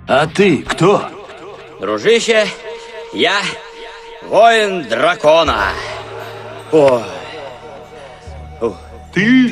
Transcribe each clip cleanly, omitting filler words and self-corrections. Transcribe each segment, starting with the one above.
А ты кто? Дружище, я воин дракона. Ой. Ты?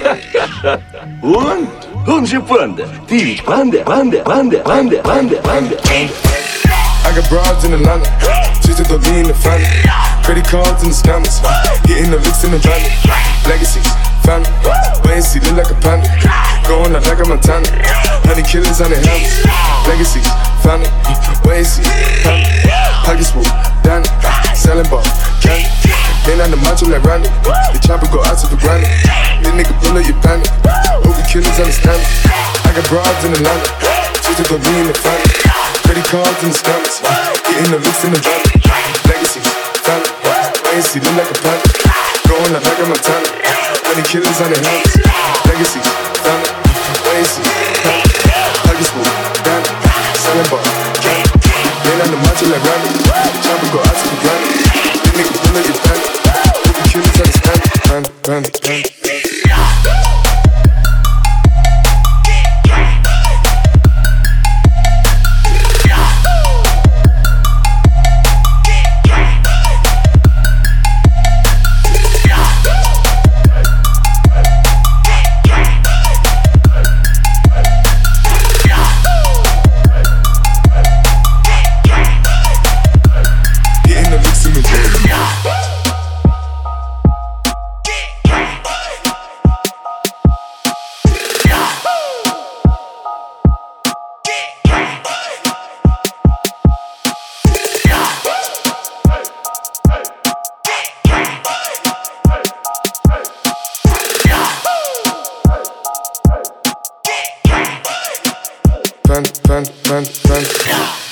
Он же панда. Ты ведь панда, панда, панда, панда, панда, панда. I got broads in Atlanta, just to throw me in the family. Credit cards in the scammers, hitting the licks in the van. Legacies, family, wait and see, look like a panda. Going out like a Montana, honey killers on the helmets. Legacies, family, wait and see, family. Pockets full, Danny, selling ball, candy. Been on the macho like Randy, the chopper go out to the granny. This nigga pull up your panic, hope you killers understand it. I got broads in Atlanta, just to throw me in the family. Credit cards and the scammers, getting the licks in the van. Legacies, family, wait and see, look like a panda. Going out like a Montana, honey killers on the helmets. Legacies, family, wait and see, family. Pockets full, Danny, selling ball, candy. Been on the macho like Randy, the chopper go out to the granny. This nigga pull up your panic, hope you killers understand it. Panda. Fan.